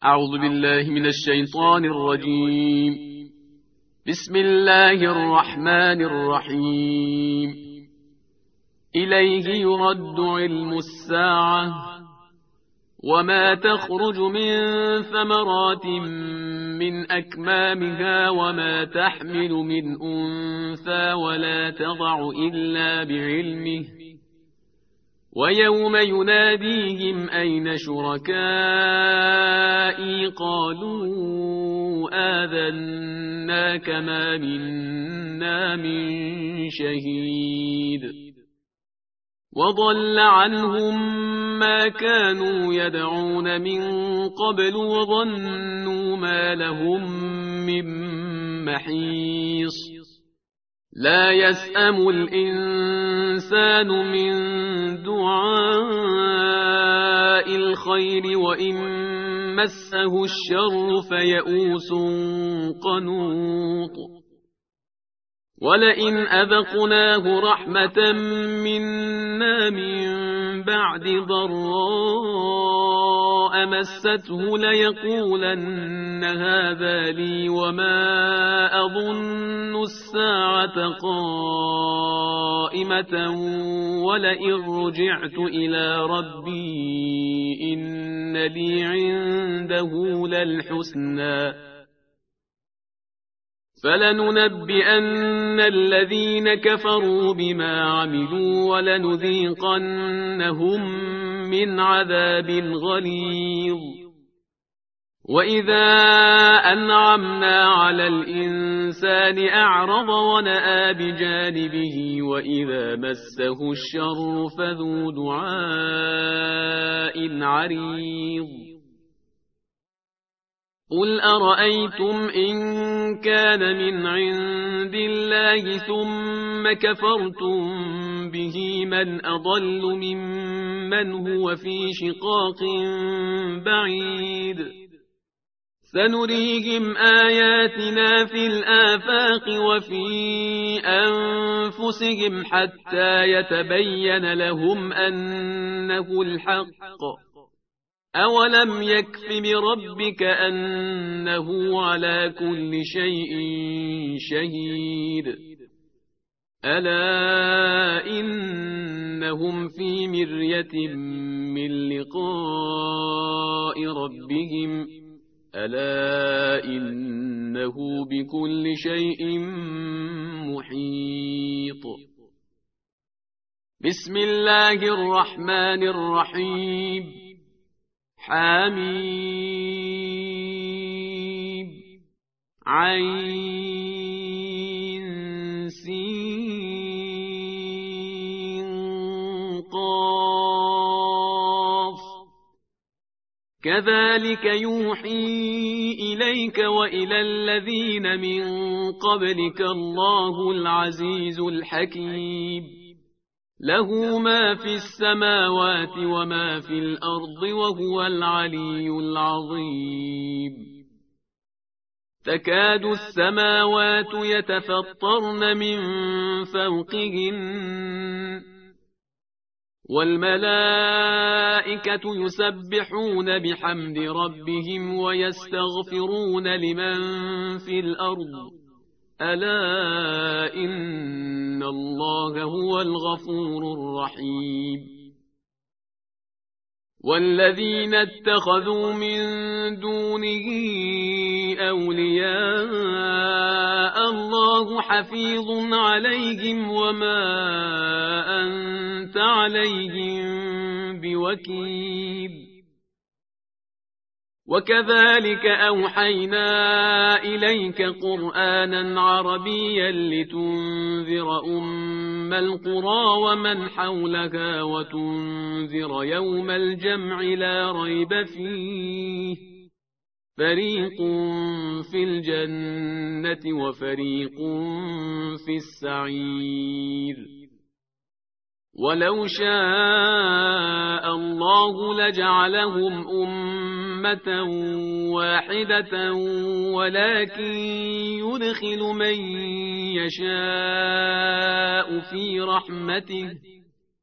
أعوذ بالله من الشيطان الرجيم. بسم الله الرحمن الرحيم. إليه يرد علم الساعة وما تخرج من ثمرات من أكمامها وما تحمل من أنثى ولا تضع إلا بعلمه ويوم يناديهم أين شركائي قالوا آذناك ما منا من شهيد وضل عنهم ما كانوا يدعون من قبل وظنوا ما لهم من محيص لا يسأم الإنسان من دعاء الخير وإن مسه الشر فيئوس قنوط ولئن أذقناه رحمة منا من بعد ضراء مسته ليقولن هذا لي وما أظن الساعة قائمة ولئن رجعت إلى ربي إن لي عنده للحسنى فلننبئن الذين كفروا بما عملوا ولنذيقنهم من عذاب غليظ وإذا أنعمنا على الإنسان أعرض ونأى بجانبه وإذا مسه الشر فذو دعاء عريض قل أرأيتم إن كان من عند الله ثم كفرتم به من أضل ممن هو في شقاق بعيد سنريهم آياتنا في الآفاق وفي أنفسهم حتى يتبين لهم أنه الحق أولم يكف بربك أنه على كل شيء شهيد ألا إنهم في مرية من لقاء ربهم ألا إنه بكل شيء محيط بسم الله الرحمن الرحيم حميم عين سين قاف كذلك يوحي إليك وإلى الذين من قبلك الله العزيز الحكيم له ما في السماوات وما في الأرض وهو العلي العظيم تكاد السماوات يتفطرن من فوقهن والملائكة يسبحون بحمد ربهم ويستغفرون لمن في الأرض ألا إن الله هو الغفور الرحيم والذين اتخذوا من دونه أولياء الله حفيظ عليهم وما أنت عليهم بوكيل وكذلك أوحينا إليك قرآنا عربيا لتنذر أم القرى ومن حولها وتنذر يوم الجمع لا ريب فيه فريق في الجنة وفريق في السعير ولو شاء الله لجعلهم أمة واحدة ولكن يدخل من يشاء في رحمته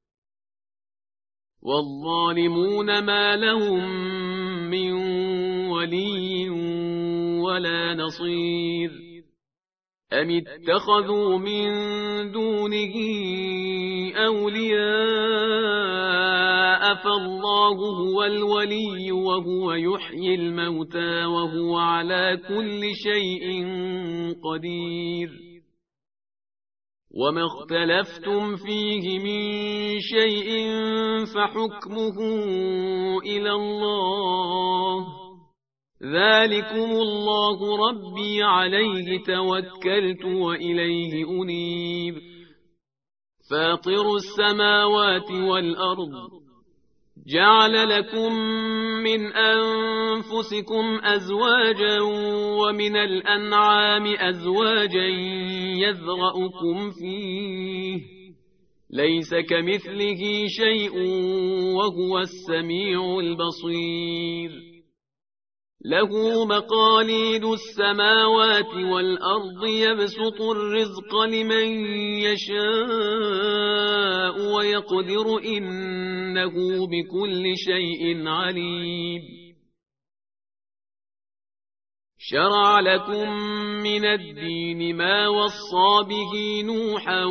والظالمون ما لهم من ولي ولا نصير أم اتخذوا من دونه أولياء فالله هو الولي وهو يحيي الموتى وهو على كل شيء قدير وما اختلفتم فيه من شيء فحكمه إلى الله ذلكم الله ربي عليه توكلت وإليه أنيب فاطر السماوات والأرض جعل لكم من أنفسكم أزواجا ومن الأنعام أزواجا يذرأكم فيه ليس كمثله شيء وهو السميع البصير له مقاليد السماوات والأرض يبسط الرزق لمن يشاء ويقدر إنه بكل شيء عليم شرع لكم من الدين ما وصى به نوحا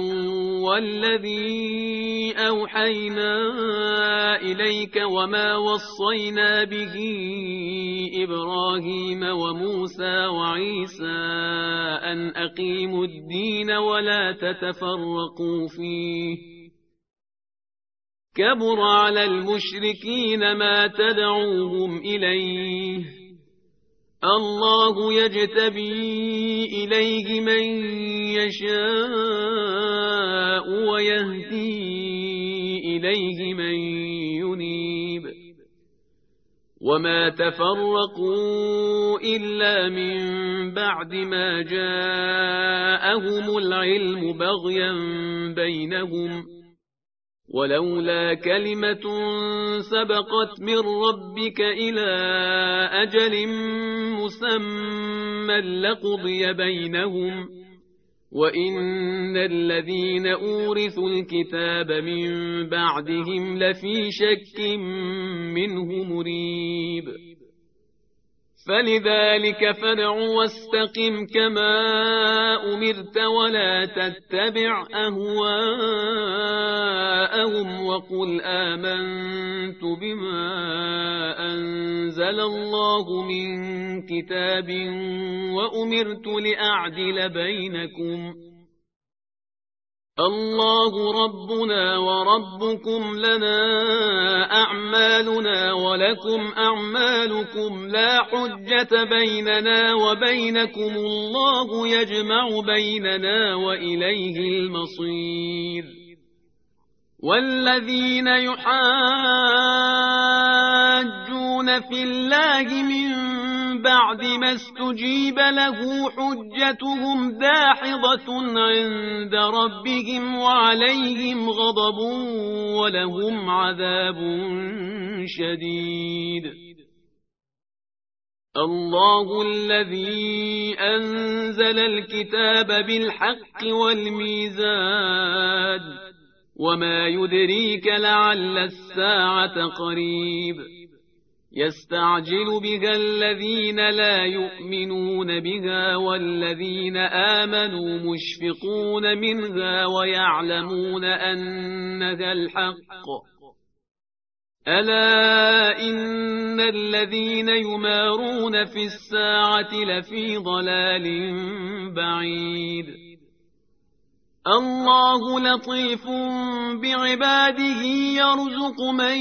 والذي أوحينا إليك وما وصينا به إبراهيم وموسى وعيسى أن أقيموا الدين ولا تتفرقوا فيه كبر على المشركين ما تدعوهم إليه الله يجتبي إليه من يشاء ويهدي إليه من ينيب وما تفرقوا إلا من بعد ما جاءهم العلم بغيا بينهم ولولا كلمة سبقت من ربك إلى أجل مسمى لقضي بينهم وإن الذين أورثوا الكتاب من بعدهم لفي شك منه مريب فلذلك فادع واستقم كما أمرت ولا تتبع أهواءهم وقل آمنت بما أنزل الله من كتاب وأمرت لأعدل بينكم الله ربنا وربكم لنا أعمالنا ولكم أعمالكم لا حجة بيننا وبينكم الله يجمع بيننا وإليه المصير والذين يحاجون في الله من بعد ما استجيب له حجتهم داحضة عند ربهم وعليهم غضب ولهم عذاب شديد الله الذي أنزل الكتاب بالحق والميزان وما يدريك لعل الساعة قريب يستعجل بها الذين لا يؤمنون بها والذين آمنوا مشفقون منها ويعلمون أنها الحق ألا إن الذين يمارون في الساعة لفي ضلال بعيد الله لطيف بعباده يرزق من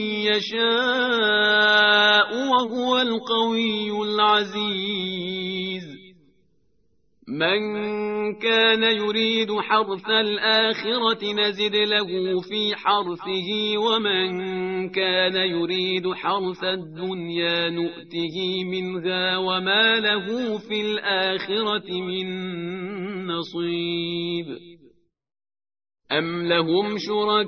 يشاء وهو القوي العزيز من كان يريد حرث الآخرة نزد له في حرثه ومن كان يريد حرث الدنيا نؤته منها وما له في الآخرة من نصيب أم لهم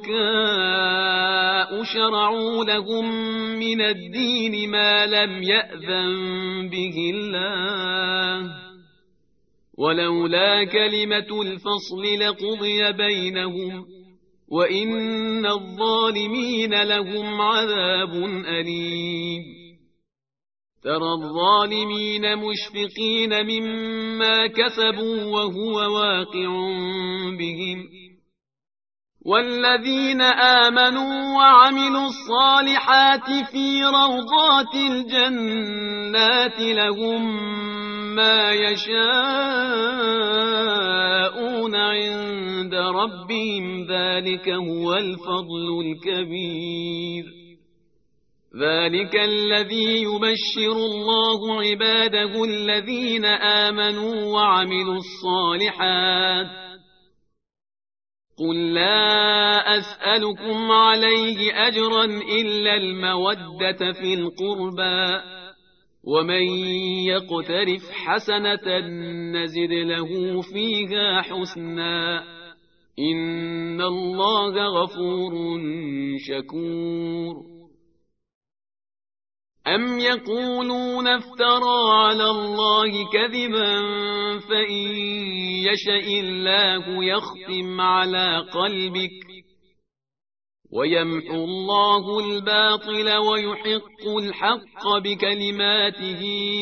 شركاء شرعوا لهم من الدين ما لم يأذن به الله ولولا كلمة الفصل لقضي بينهم وإن الظالمين لهم عذاب أليم ترى الظالمين مشفقين مما كسبوا وهو واقع بهم، والذين آمنوا وعملوا الصالحات في روضات الجنات لهم ما يشاءون عند ربهم، ذلك هو الفضل الكبير. ذلك الذي يبشر الله عباده الذين آمنوا وعملوا الصالحات. قل لا أسألكم عليه أجرا إلا المودة في القربى، ومن يقترف حسنة نزد له فيها حسنا، إن الله غفور شكور. أم يقولون افترى على الله كذبا، فإن يشأ الله يختم على قلبك ويمحو الله الباطل ويحق الحق بكلماته،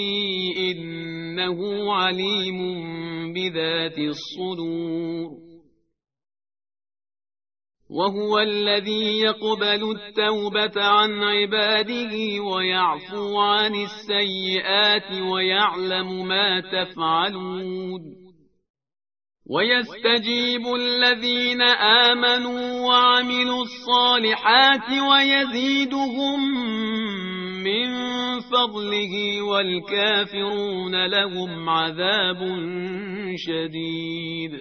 إنه عليم بذات الصدور. وهو الذي يقبل التوبة عن عباده ويعفو عن السيئات ويعلم ما تفعلون، ويستجيب الذين آمنوا وعملوا الصالحات ويزيدهم من فضله، والكافرون لهم عذاب شديد.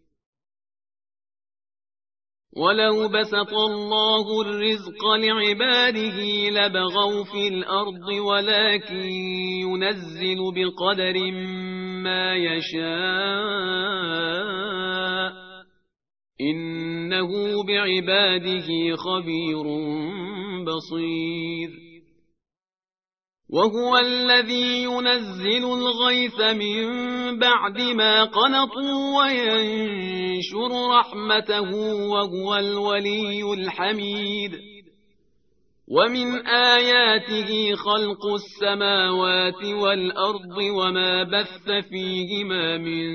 ولو بسط الله الرزق لعباده لبغوا في الأرض، ولكن ينزل بقدر ما يشاء، إنه بعباده خبير بصير. وهو الذي ينزل الغيث من بعد ما قنطوا وينشر رحمته، وهو الولي الحميد. ومن آياته خلق السماوات والأرض وما بث فيهما من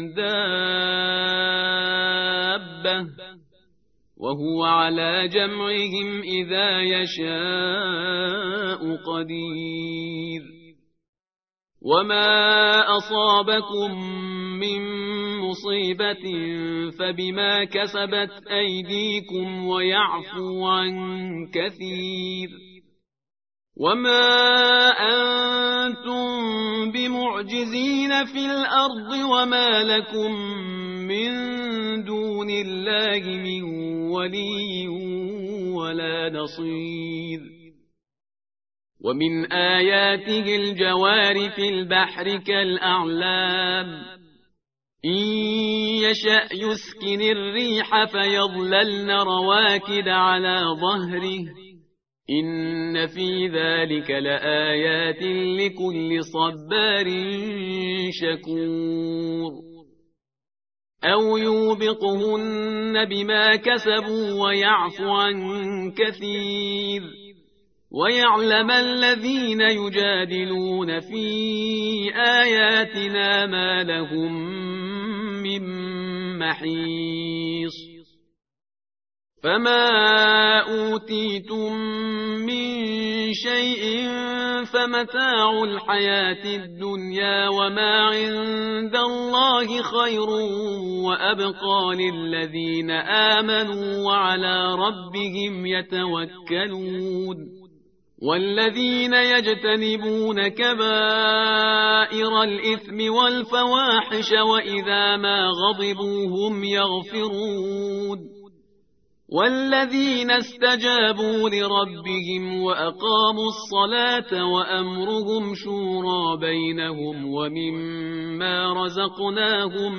دابة، وهو على جمعهم إذا يشاء قدير. وما أصابكم من مصيبة فبما كسبت أيديكم ويعفو عن كثير. وما أنتم بمعجزين في الأرض وما لكم من دون الله من ولي ولا نصير. ومن آياته الجوار في البحر كالأعلام، إن يشأ يسكن الريح فيظللن رواكد على ظهره، إن في ذلك لآيات لكل صبار شكور. أو يوبقهن بما كسبوا ويعفو عن كثير، ويعلم الذين يجادلون في آياتنا ما لهم من محيص. فما أوتيتم من شيء فمتاع الحياة الدنيا، وما عند الله خير وأبقى للذين آمنوا وعلى ربهم يتوكلون. والذين يجتنبون كبائر الإثم والفواحش وإذا ما غضبوا هم يغفرون. والذين استجابوا لربهم وأقاموا الصلاة وأمرهم شورى بينهم ومما رزقناهم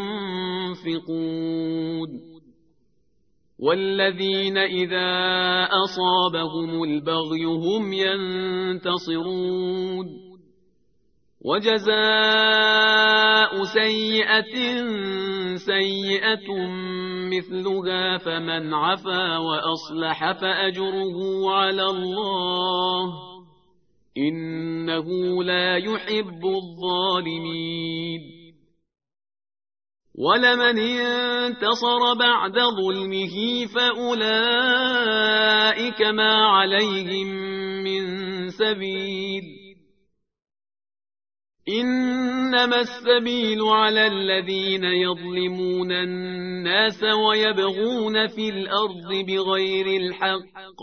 ينفقون. والذين إذا أصابهم البغي هم ينتصرون. وجزاء سيئة سيئة مثلها، فمن عفا وأصلح فأجره على الله، إن إنه لا يحب الظالمين. ولمن انتصر بعد ظلمه فأولئك ما عليهم من سبيل. إنما السبيل على الذين يظلمون الناس ويبغون في الأرض بغير الحق،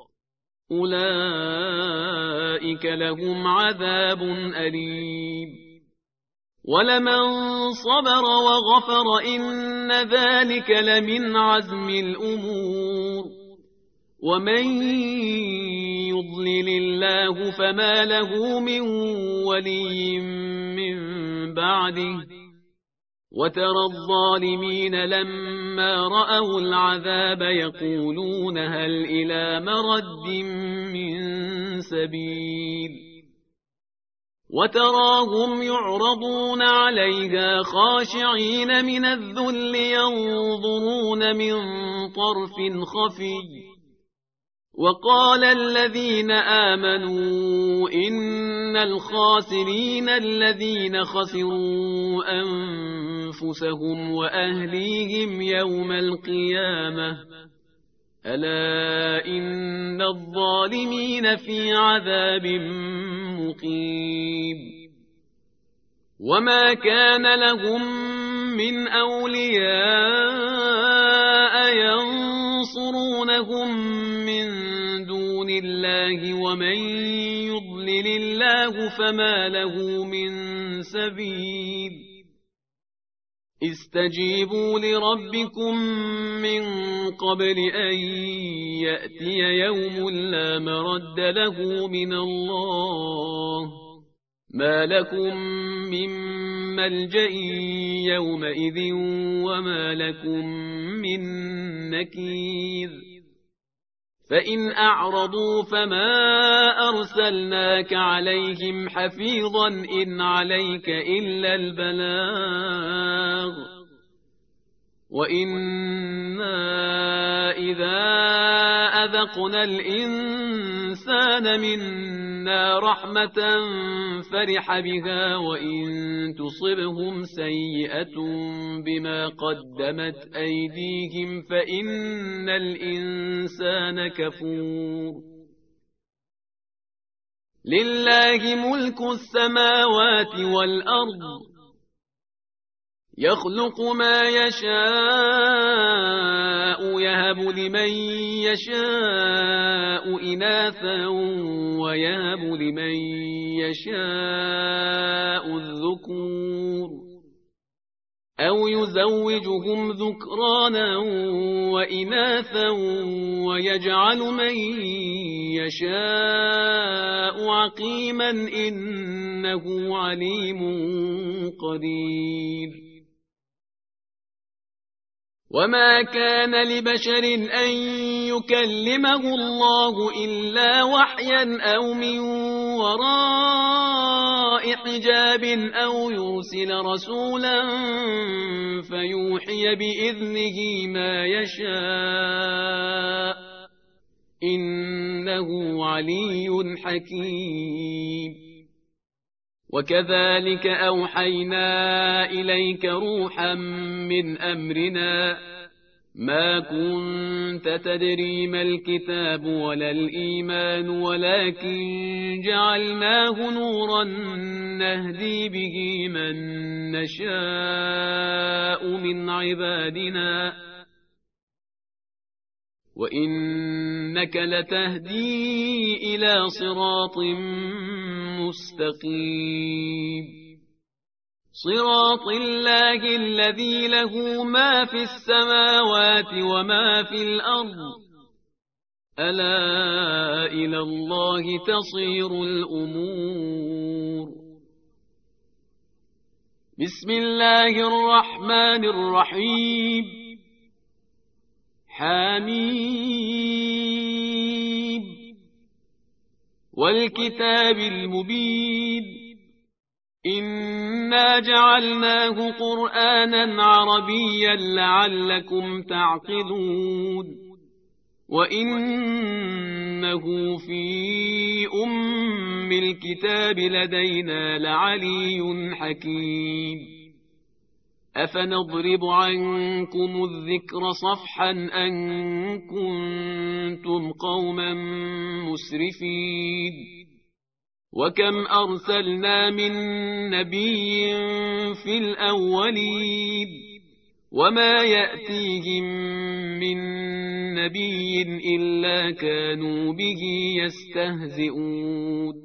أولئك لهم عذاب أليم. ولمن صبر وغفر إن ذلك لمن عزم الأمور. ومن يضلل الله فما له من ولي من بعده. وترى الظالمين لما رأوا العذاب يقولون هل إلى مرد من سبيل. وتراهم يعرضون عليها خاشعين من الذل ينظرون من طرف خفي. وقال الذين آمنوا إن الخاسرين الذين خسروا أنفسهم وأهليهم يوم القيامة ألا إن الظالمين في عذاب مقيم. وما كان لهم من أولياء ينصرونهم من دون الله ومن يضلل الله فما له من سبيل. استجيبوا لربكم من قبل أن يأتي يوم لا مرد له من الله ما لكم من ملجأ يومئذ وما لكم من نكير. فإن أعرضوا فما أرسلناك عليهم حفيظا إن عليك إلا البلاغ. وإنا إذا أذقنا الإنسان منا رحمة فرح بها وإن تصبهم سيئة بما قدمت أيديهم فإن الإنسان كفور. لله ملك السماوات والأرض يخلق ما يشاء يهب لمن يشاء إناثا ويهب لمن يشاء الذكور أو يزوجهم ذكرانا وإناثا ويجعل من يشاء عقيما إنه عليم قدير. وما كان لبشر أن يكلمه الله إلا وحيا أو من وراء حجاب أو يرسل رسولا فيوحي بإذنه ما يشاء إنه علي حكيم. وكذلك أوحينا إليك روحا من أمرنا ما كنت تدري ما الكتاب ولا الإيمان ولكن جعلناه نورا نهدي به من نشاء من عبادنا وإنك لتهدي إلى صراط مستقيم. صراط الله الذي له ما في السماوات وما في الأرض ألا إلى الله تصير الأمور. بسم الله الرحمن الرحيم. حميم والكتاب المبين إنا جعلناه قرآنا عربيا لعلكم تعقلون وإنه في أم بالكتاب لدينا لعلي حكيم أفنضرب عنكم الذكر صفحا أن كنتم قوما مسرفين وكم أرسلنا من نبي في الأولين وما يأتيهم من نبي إلا كانوا به يستهزئون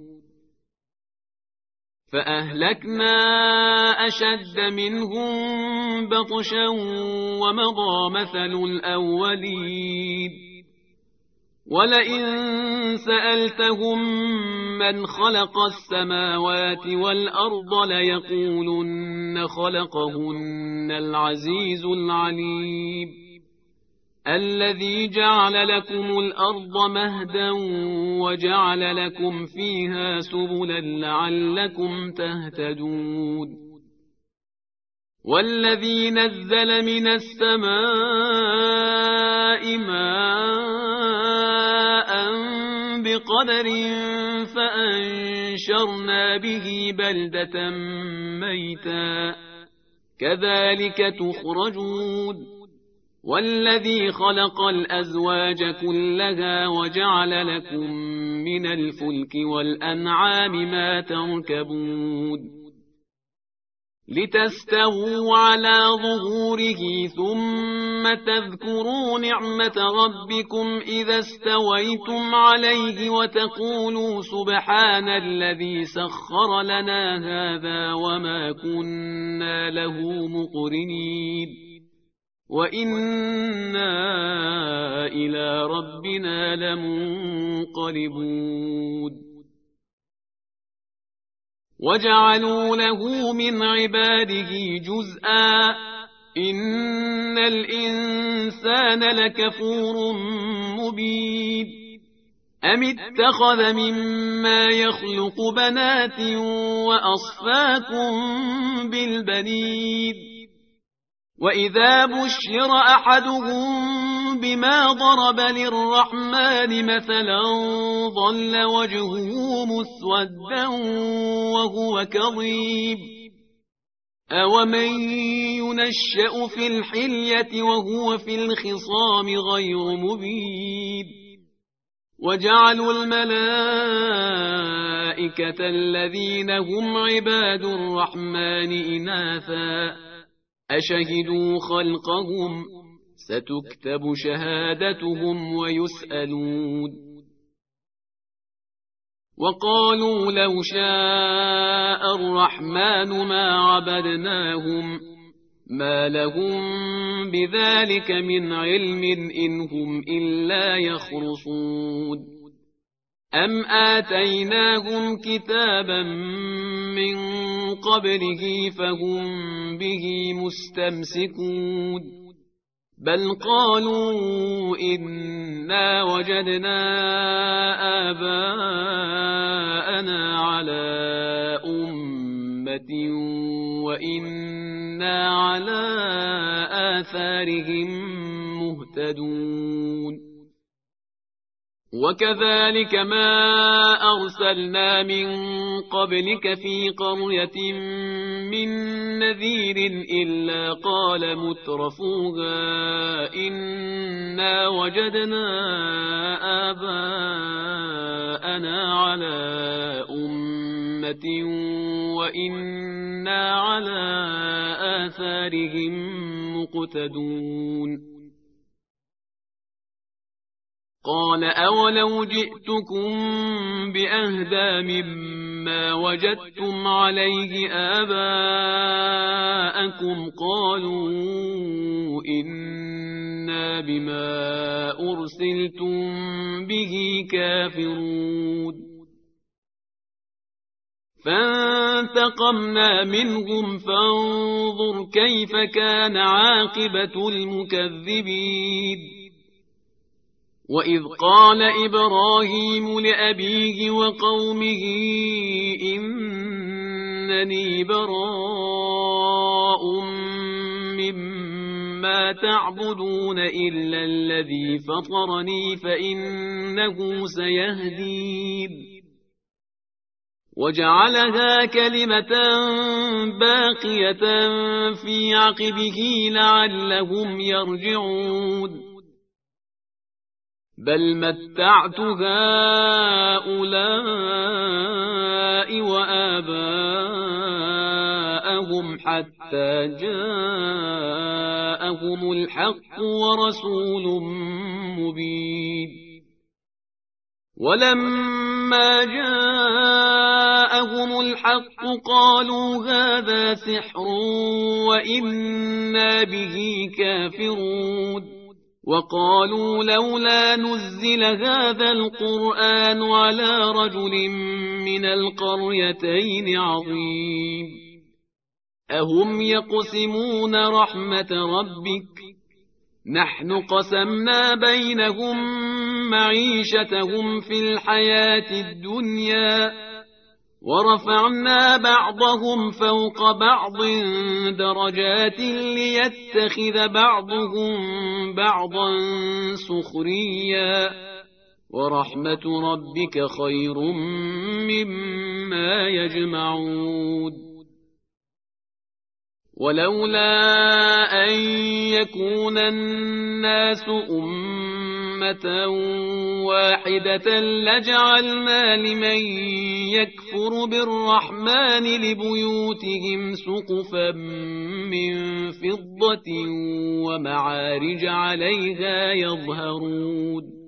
فأهلكنا أشد منهم بطشا ومضى مثل الأولين ولئن سألتهم من خلق السماوات والأرض ليقولن خلقهن العزيز العليم الذي جعل لكم الأرض مهدا وجعل لكم فيها سبلا لعلكم تهتدون والذي نزل من السماء ماء بقدر فأنشرنا به بلدة ميتا كذلك تخرجون والذي خلق الأزواج كلها وجعل لكم من الفلك والأنعام ما تركبون لتستووا على ظهوره ثم تذكروا نعمة ربكم إذا استويتم عليه وتقولوا سبحان الذي سخر لنا هذا وما كنا له مقرنين وإنا إلى ربنا لمنقلبون وجعلوا له من عباده جزءا إن الإنسان لكفور مبين أم اتخذ مما يخلق بنات وأصفاكم بالبنين وإذا بشر أحدهم بما ضرب للرحمن مثلا ظل وجهه مسودا وهو كظيم أومن ينشأ في الحلية وهو في الخصام غير مبين وجعلوا الملائكة الذين هم عباد الرحمن إناثا أشهدوا خلقهم ستكتب شهادتهم ويسألون وقالوا لو شاء الرحمن ما عبدناهم ما لهم بذلك من علم إن هم إلا يخرصون أم آتيناهم كتابا من قبله فهم به مستمسكون بل قالوا إنا وجدنا آباءنا على أمة وإنا على آثارهم مهتدون وكذلك ما أرسلنا من قبلك في قرية من نذير إلا قال مترفوها إنا وجدنا آباءنا على أمة وإنا على آثارهم مقتدون قال أولو جئتكم بأهدى مما وجدتم عليه آباءكم قالوا إنا بما أرسلتم به كافرون فانتقمنا منهم فانظر كيف كان عاقبة المكذبين وإذ قال إبراهيم لأبيه وقومه إنني براء مما تعبدون إلا الذي فطرني فإنه سيهدين وجعلها كلمة باقية في عقبه لعلهم يرجعون بل متعت هؤلاء وآباءهم حتى جاءهم الحق ورسول مبين ولما جاءهم الحق قالوا هذا سحر وإنا به كافرون وقالوا لولا نزل هذا القرآن على رجل من القريتين عظيم أهم يقسمون رحمة ربك نحن قسمنا بينهم معيشتهم في الحياة الدنيا ورفعنا بعضهم فوق بعض درجات ليتخذ بعضهم بعضا سخريا ورحمة ربك خير مما يجمعون ولولا أن يكون الناس أمة واحدة لجعلنا لمن يكفر بالرحمن لبيوتهم سقفا من فضة ومعارج عليها يظهرون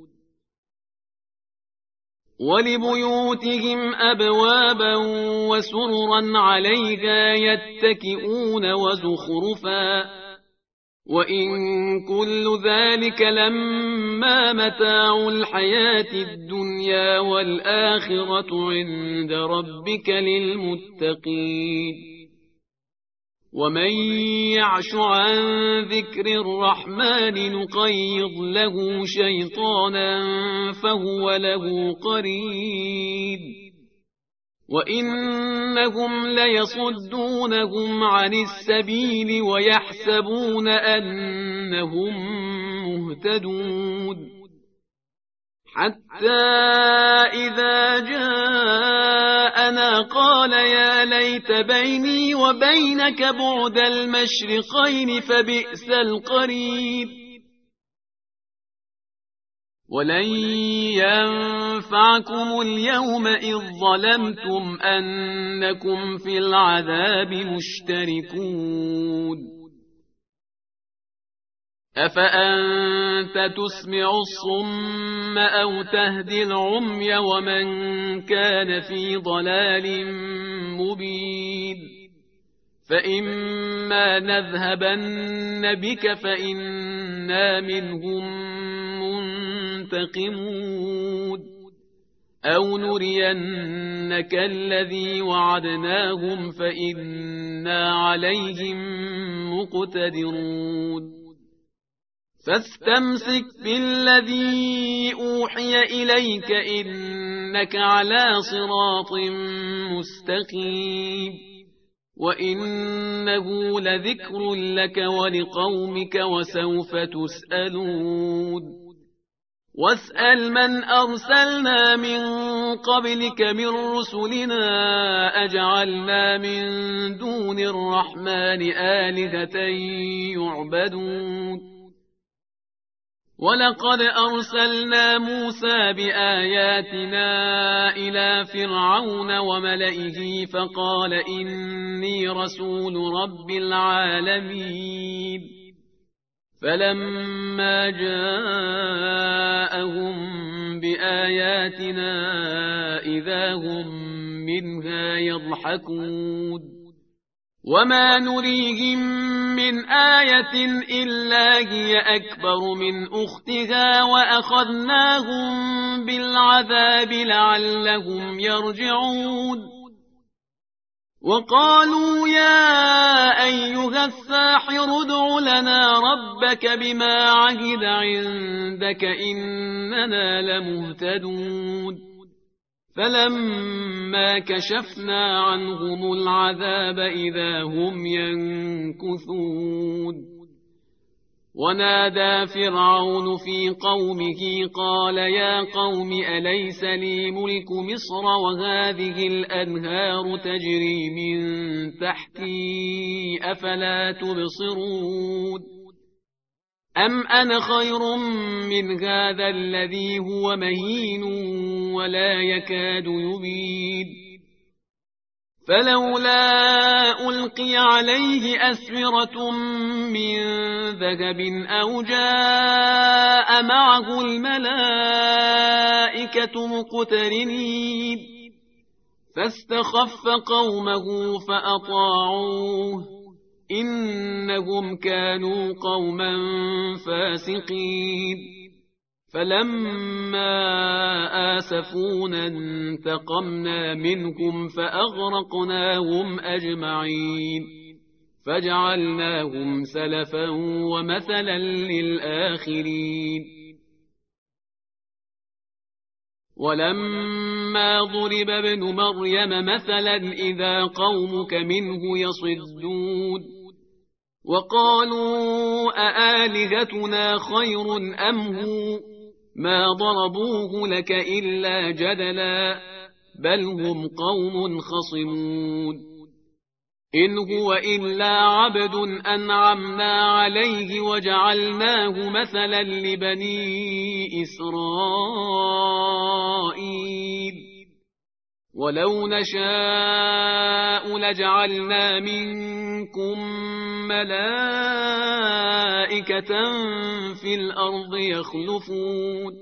ولبيوتهم أبوابا وسررا عليها يتكئون وزخرفا وإن كل ذلك لما متاع الحياة الدنيا والآخرة عند ربك للمتقين ومن يعش عن ذكر الرحمن نقيض له شيطانا فهو له قرين وإنهم ليصدونهم عن السبيل ويحسبون أنهم مهتدون حتى إذا جاءنا قال يا ليت بيني وبينك بعد المشرقين فبئس القرين ولن ينفعكم اليوم إذ ظلمتم أنكم في العذاب مشتركون أفأنت تسمع الصم أو تهدي العمي ومن كان في ضلال مبين فإما نذهبن بك فإنا منهم منتقمون أو نرينك الذي وعدناهم فإنا عليهم مقتدرون فاستمسك بالذي أوحي إليك إنك على صراط مستقيم وإنه لذكر لك ولقومك وسوف تسألون واسأل من أرسلنا من قبلك من رسلنا أجعلنا من دون الرحمن آلهة يعبدون ولقد أرسلنا موسى بآياتنا إلى فرعون وملئه فقال إني رسول رب العالمين فلما جاءهم بآياتنا إذا هم منها يضحكون وما نريهم من آية إلا هي أكبر من أختها وأخذناهم بالعذاب لعلهم يرجعون وقالوا يا أيها الساحر ادع لنا ربك بما عهد عندك إننا لمهتدون فلما كشفنا عنهم العذاب إذا هم ينكثون ونادى فرعون في قومه قال يا قوم أليس لي ملك مصر وهذه الأنهار تجري من تحتي أفلا تبصرون أم أنا خير من هذا الذي هو مهين ولا يكاد يبين فلولا ألقي عليه أسورة من ذهب أو جاء معه الملائكة مقترنين فاستخف قومه فأطاعوه إنهم كانوا قوما فاسقين فلما آسفونا انتقمنا منهم فأغرقناهم أجمعين فجعلناهم سلفا ومثلا للآخرين ولما ضرب ابن مريم مثلا إذا قومك منه يصدون وقالوا أآلهتنا خير أم هو ما ضربوه لك إلا جدلا بل هم قوم خصمون إن هو إلا عبد أنعمنا عليه وجعلناه مثلا لبني إسرائيل ولو نشاء لجعلنا منكم ملائكة في الأرض يخلفون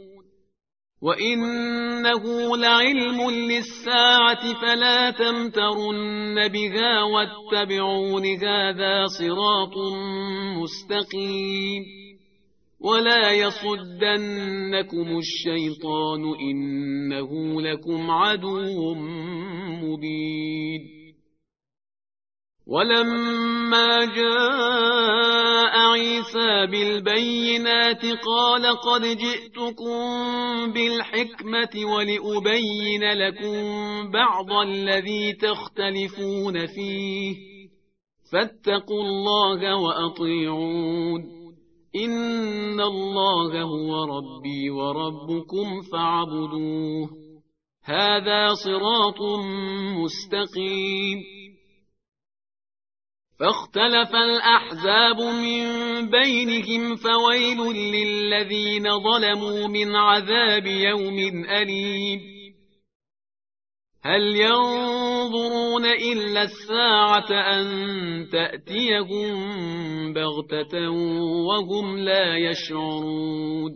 وإنه لعلم للساعة فلا تمترن بها واتبعون هذا صراط مستقيم ولا يصدنكم الشيطان إنه لكم عدو مبين ولما جاء عيسى بالبينات قال قد جئتكم بالحكمة ولأبين لكم بعض الذي تختلفون فيه فاتقوا الله وأطيعون إن الله هو ربي وربكم فاعبدوه هذا صراط مستقيم فاختلف الأحزاب من بينهم فويل للذين ظلموا من عذاب يوم أليم هل ينظرون إلا الساعة أن تأتيهم بغتة وهم لا يشعرون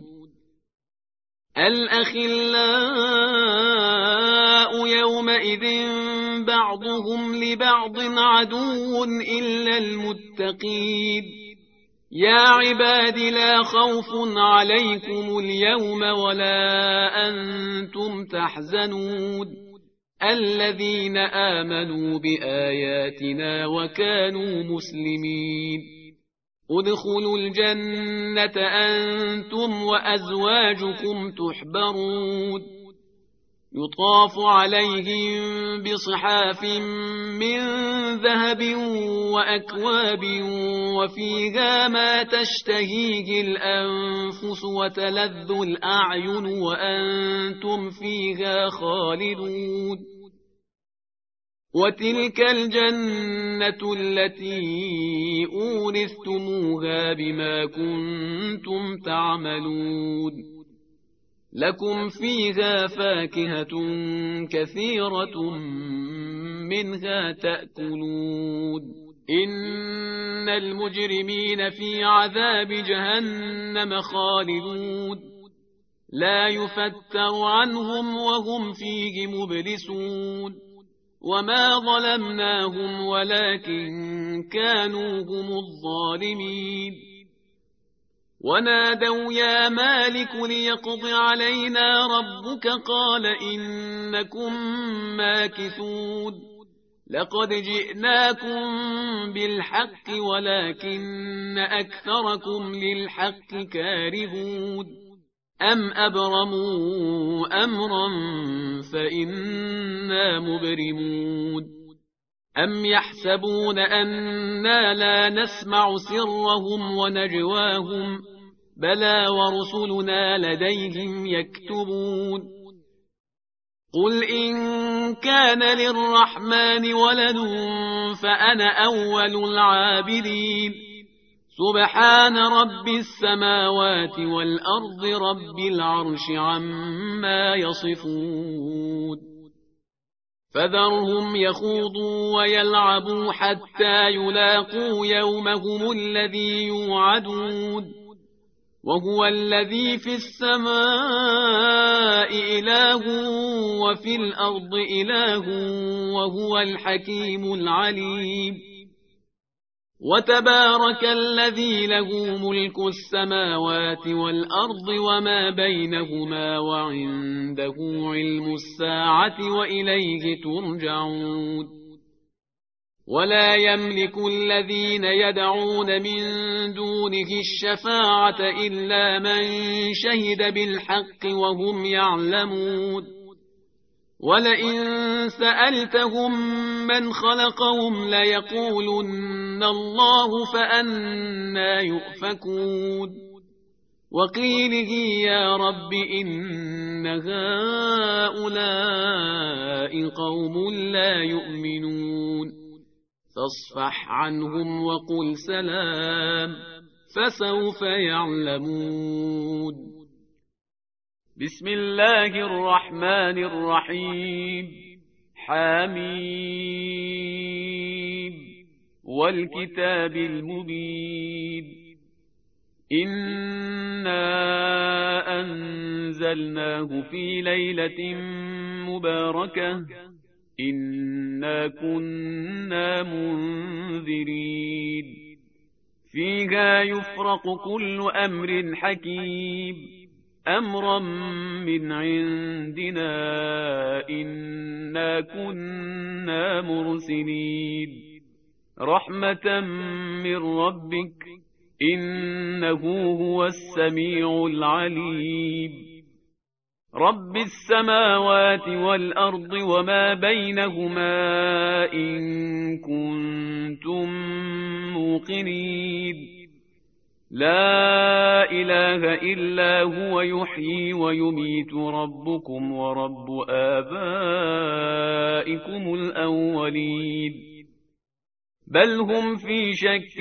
الأخلاء يومئذ بعضهم لبعض عدو إلا المتقين يا عباد لا خوف عليكم اليوم ولا أنتم تحزنون الذين آمنوا بآياتنا وكانوا مسلمين ادخلوا الجنة أنتم وأزواجكم تحبرون يطاف عليهم بصحاف من ذهب وأكواب وفيها ما تشتهيه الأنفس وتلذ الأعين وأنتم فيها خالدون وتلك الجنة التي أورثتموها بما كنتم تعملون لكم فيها فاكهة كثيرة منها تأكلون إن المجرمين في عذاب جهنم خالدون لا يفتر عنهم وهم فيه مبلسون وما ظلمناهم ولكن كانوا هم الظالمين ونادوا يا مالك ليقض علينا ربك قال إنكم ماكثون لقد جئناكم بالحق ولكن أكثركم للحق كارهون أم أبرموا أمرا فإنا مبرمون أم يحسبون أنا لا نسمع سرهم ونجواهم بلى ورسلنا لديهم يكتبون قل إن كان للرحمن ولد فأنا أول العابدين سبحان رب السماوات والأرض رب العرش عما يصفون فذرهم يخوضوا ويلعبوا حتى يلاقوا يومهم الذي يوعدون وهو الذي في السماء إله وفي الأرض إله وهو الحكيم العليم وتبارك الذي له ملك السماوات والأرض وما بينهما وعنده علم الساعة وإليه ترجعون ولا يملك الذين يدعون من دونه الشفاعة إلا من شهد بالحق وهم يعلمون ولئن سألتهم من خلقهم ليقولن الله فأنى يؤفكون وقيله يا رب إن هؤلاء قوم لا يؤمنون فاصفح عنهم وقل سلام فسوف يعلمون بسم الله الرحمن الرحيم حميم والكتاب المبين إنا أنزلناه في ليلة مباركة إنا كنا منذرين فيها يفرق كل أمر حكيم أمرا من عندنا إنا كنا مرسلين رحمة من ربك إنه هو السميع العليم رب السماوات والأرض وما بينهما إن كنتم موقنين لا إله إلا هو يحيي ويميت ربكم ورب آبائكم الأولين بل هم في شك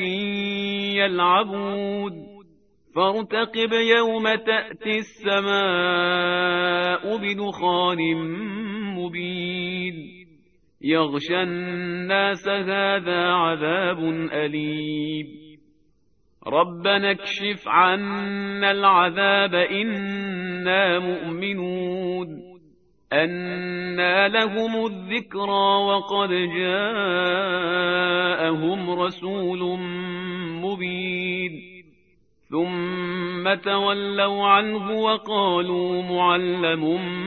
يلعبون فارتقب يوم تأتي السماء بدخان مبين يغشى الناس هذا عذاب أليم ربنا اكشف عنا العذاب إنا مؤمنون أنى لهم الذكرى وقد جاءهم رسول مبين ثم تولوا عنه وقالوا معلم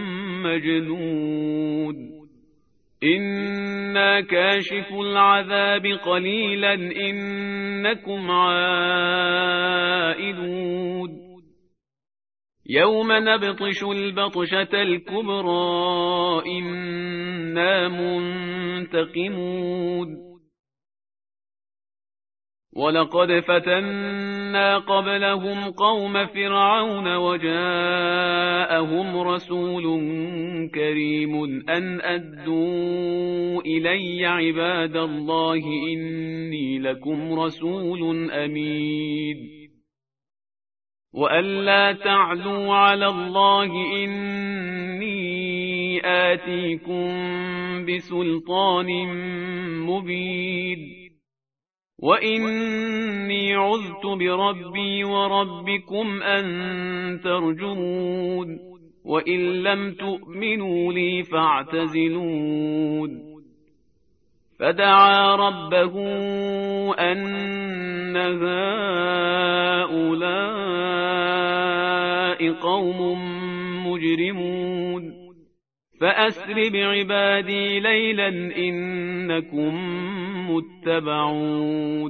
مجنون إنا كاشف العذاب قليلا إنكم عائدون يوم نبطش البطشة الكبرى إنا منتقمون ولقد فتنا قبلهم قوم فرعون وجاءهم رسول كريم أن أدوا إلي عباد الله إني لكم رسول أمين وأن لا تعلوا على الله إني آتيكم بسلطان مبين وإني عذت بربي وربكم أن ترجمون وإن لم تؤمنوا لي فاعتزلون فدعا ربه أن هؤلاء قوم مجرمون فأسر بعبادي ليلا إنكم متبعون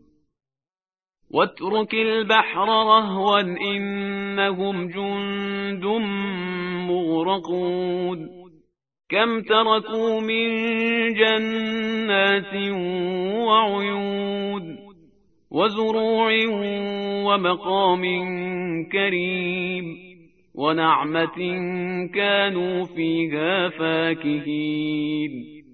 واترك البحر رهوا إنهم جند مغرقون كم تركوا من جنات وعيون وزروع ومقام كريم ونعمة كانوا فيها فاكهين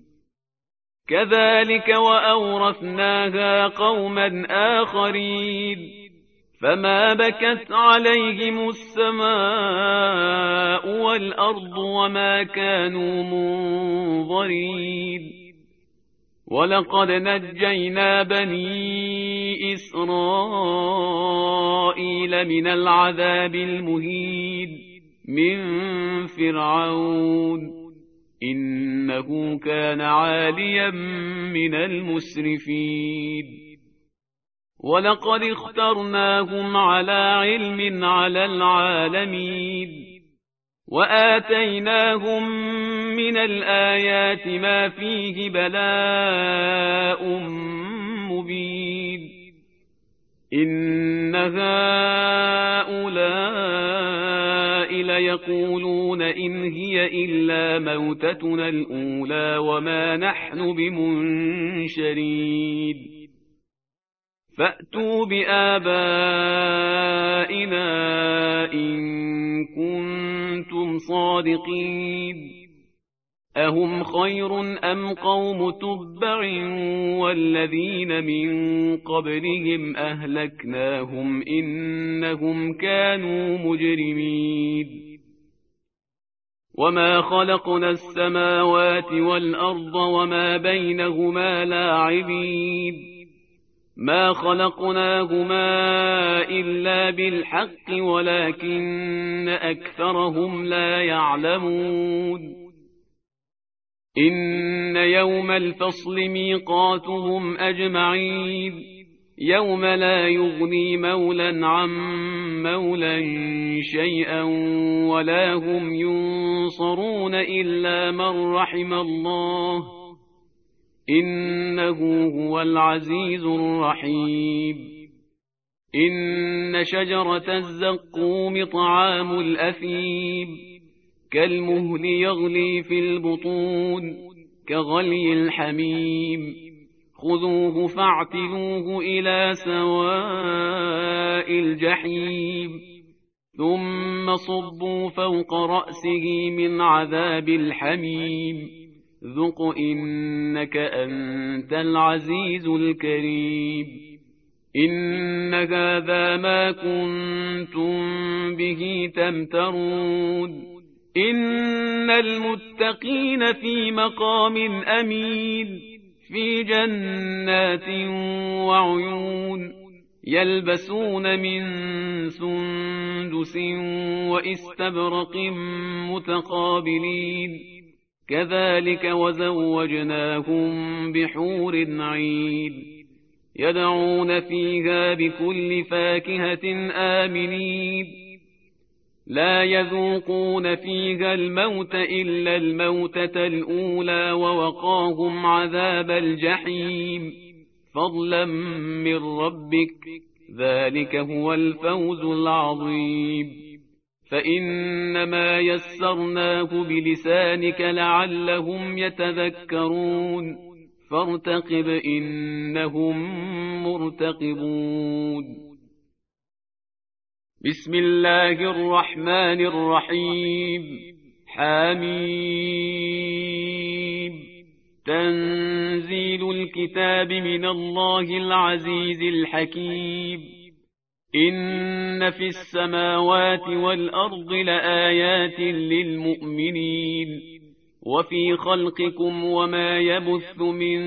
كذلك وأورثناها قوما آخرين فما بكت عليهم السماء والأرض وما كانوا منظرين ولقد نجينا بني إسرائيل من العذاب المهين من فرعون إنه كان عاليا من المسرفين ولقد اخترناهم على علم على العالمين وآتيناهم من الآيات ما فيه بلاء مبين إن هؤلاء ليقولون إن هي إلا موتتنا الأولى وما نحن بمنشرين فأتوا بآبائنا إن كنتم صادقين أهم خير أم قوم تبع والذين من قبلهم أهلكناهم إنهم كانوا مجرمين وما خلقنا السماوات والأرض وما بينهما لاعبين ما خلقناهما إلا بالحق ولكن أكثرهم لا يعلمون إن يوم الفصل ميقاتهم أجمعين يوم لا يغني مولا عن مولا شيئا ولا هم ينصرون إلا من رحم الله إنه هو العزيز الرحيم إن شجرة الزقوم طعام الأثيم كالمهل يغلي في البطون كغلي الحميم خذوه فاعتلوه إلى سواء الجحيم ثم صبوا فوق رأسه من عذاب الحميم ذق إنك أنت العزيز الكريم إن هذا ما كنتم به تمترون إن المتقين في مقام أمين في جنات وعيون يلبسون من سندس وإستبرق متقابلين كذلك وزوجناهم بحور عين يدعون فيها بكل فاكهة آمنين لا يذوقون فيها الموت إلا الموتة الأولى ووقاهم عذاب الجحيم فضلا من ربك ذلك هو الفوز العظيم فإنما يسرناه بلسانك لعلهم يتذكرون فارتقب إنهم مرتقبون بسم الله الرحمن الرحيم حميم تنزيل الكتاب من الله العزيز الحكيم إن في السماوات والأرض لآيات للمؤمنين وفي خلقكم وما يبث من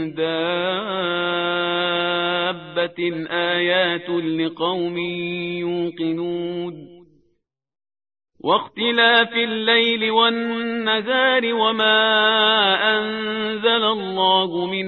دابة آيات لقوم يوقنون واختلاف الليل والنهار وما أنزل الله من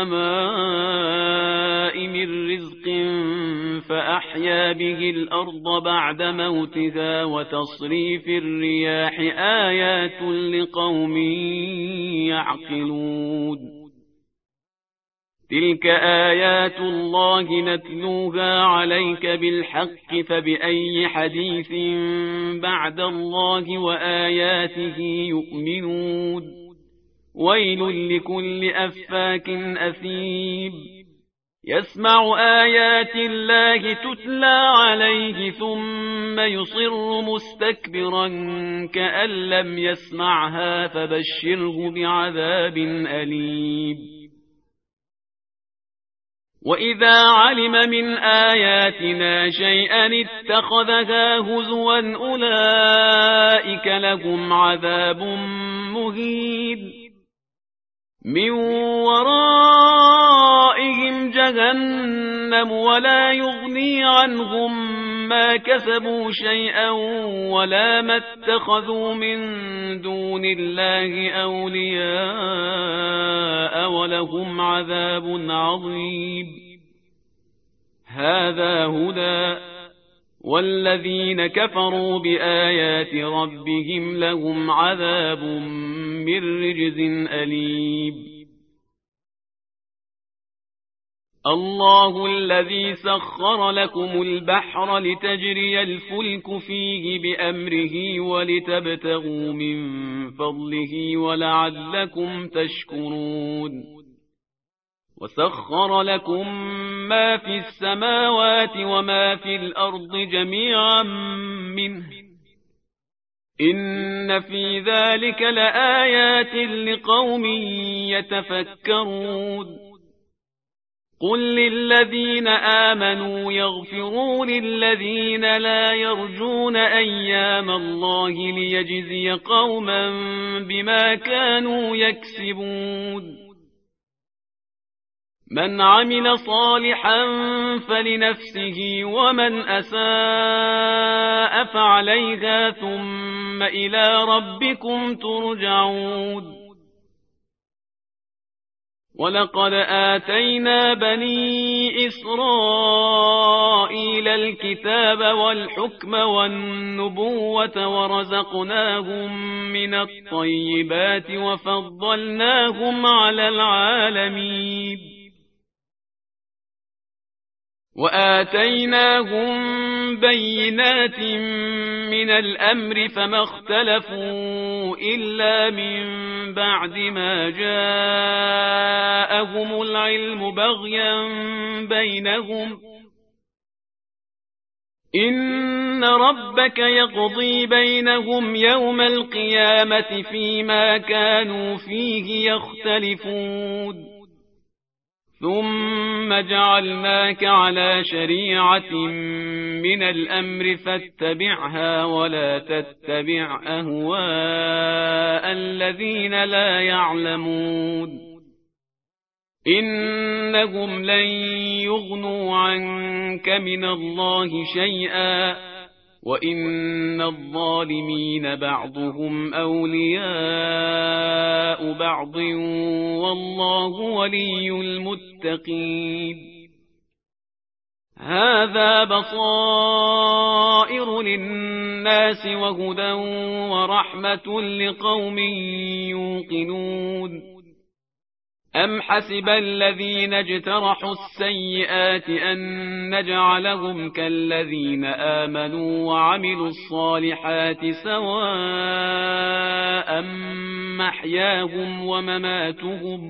السماء من رزق فأحيا به الأرض بعد موتها وتصريف الرياح آيات لقوم يعقلون تلك آيات الله نتلوها عليك بالحق فبأي حديث بعد الله وآياته يؤمنون ويل لكل أفاك أثيم يسمع آيات الله تتلى عليه ثم يصر مستكبرا كأن لم يسمعها فبشره بعذاب أليم وإذا علم من آياتنا شيئا اتخذها هزوا أولئك لهم عذاب مهين من ورائهم جهنم ولا يغني عنهم ما كسبوا شيئا ولا ما اتخذوا من دون الله أولياء ولهم عذاب عظيم هذا هدى والذين كفروا بآيات ربهم لهم عذاب من رجز أليم الله الذي سخر لكم البحر لتجري الفلك فيه بأمره ولتبتغوا من فضله ولعلكم تشكرون وسخر لكم ما في السماوات وما في الأرض جميعا منه إن في ذلك لآيات لقوم يتفكرون قل للذين آمنوا يغفروا للذين لا يرجون أيام الله ليجزي قوما بما كانوا يكسبون من عمل صالحا فلنفسه ومن أساء فعليها ثم إلى ربكم ترجعون ولقد آتينا بني إسرائيل الكتاب والحكم والنبوة ورزقناهم من الطيبات وفضلناهم على العالمين وآتيناهم بينات من الأمر فما اختلفوا إلا من بعد ما جاءهم العلم بغيا بينهم إن ربك يقضي بينهم يوم القيامة فيما كانوا فيه يختلفون ثم جعلناك على شريعة من الأمر فاتبعها ولا تتبع أهواء الذين لا يعلمون إنهم لن يغنوا عنك من الله شيئا وإن الظالمين بعضهم أولياء بعض والله ولي المتقين هذا بصائر للناس وهدى ورحمة لقوم يوقنون أم حسب الذين اجترحوا السيئات أن نجعلهم كالذين آمنوا وعملوا الصالحات سواء محياهم ومماتهم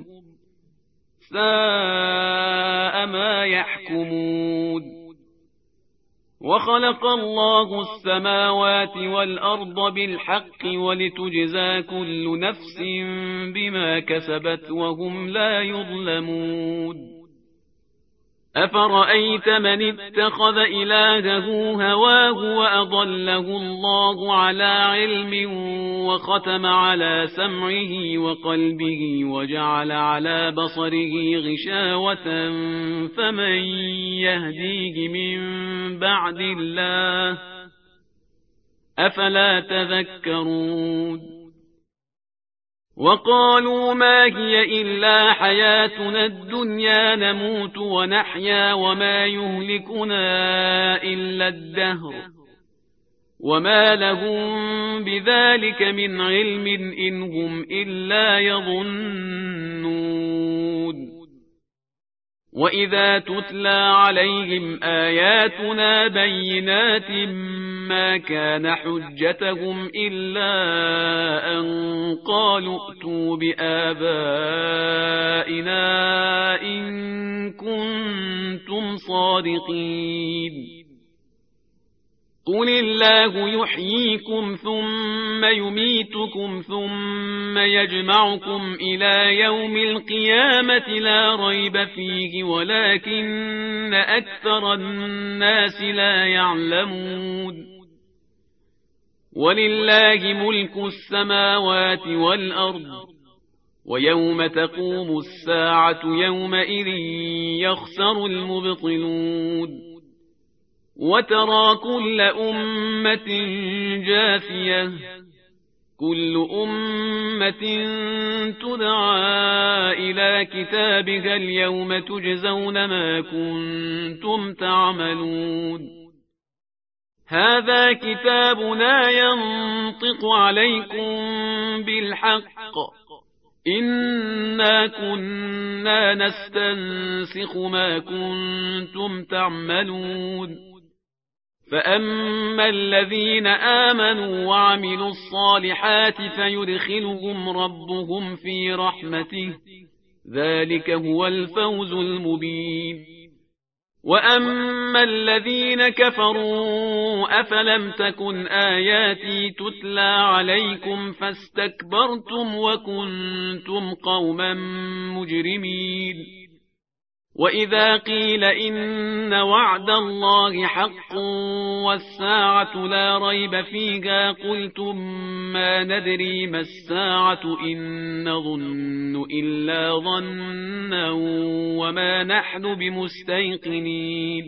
ساء ما يحكمون وخلق الله السماوات والأرض بالحق ولتجزى كل نفس بما كسبت وهم لا يظلمون أفرأيت من اتخذ إلهه هواه وأضله الله على علم وختم على سمعه وقلبه وجعل على بصره غشاوة فمن يهديه من بعد الله أفلا تذكرون وقالوا ما هي إلا حياتنا الدنيا نموت ونحيا وما يهلكنا إلا الدهر وما لهم بذلك من علم إن هم إلا يظنون وإذا تتلى عليهم آياتنا بينات ما كان حجتهم إلا أن قالوا ائتوا بآبائنا إن كنتم صادقين قل الله يحييكم ثم يميتكم ثم يجمعكم إلى يوم القيامة لا ريب فيه ولكن أكثر الناس لا يعلمون ولله ملك السماوات والأرض ويوم تقوم الساعة يومئذ يخسر المبطلون وترى كل أمة جاثية كل أمة تدعى إلى كتابها اليوم تجزون ما كنتم تعملون هذا كتابنا ينطق عليكم بالحق إنا كنا نستنسخ ما كنتم تعملون فأما الذين آمنوا وعملوا الصالحات فيدخلهم ربهم في رحمته ذلك هو الفوز المبين وأما الذين كفروا أفلم تكن آياتي تتلى عليكم فاستكبرتم وكنتم قوما مجرمين وإذا قيل إن وعد الله حق والساعة لا ريب فيها قلتم ما ندري ما الساعة إن نظن إلا ظنا وما نحن بمستيقنين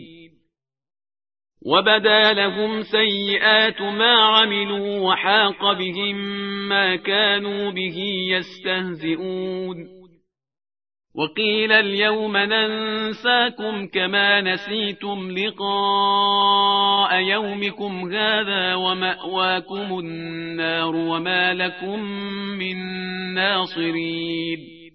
وبدا لهم سيئات ما عملوا وحاق بهم ما كانوا به يستهزئون وقيل اليوم ننساكم كما نسيتم لقاء يومكم هذا ومأواكم النار وما لكم من ناصرين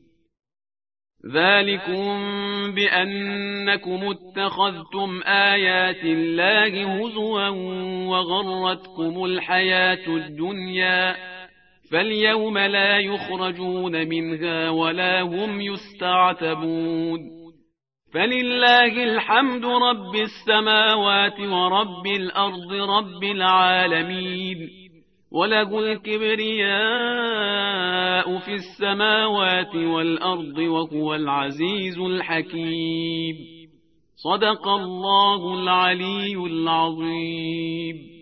ذلكم بأنكم اتخذتم آيات الله هزوا وغرتكم الحياة الدنيا فاليوم لا يخرجون منها ولا هم يستعتبون فلله الحمد رب السماوات ورب الأرض رب العالمين وله الكبرياء في السماوات والأرض وهو العزيز الحكيم صدق الله العلي العظيم.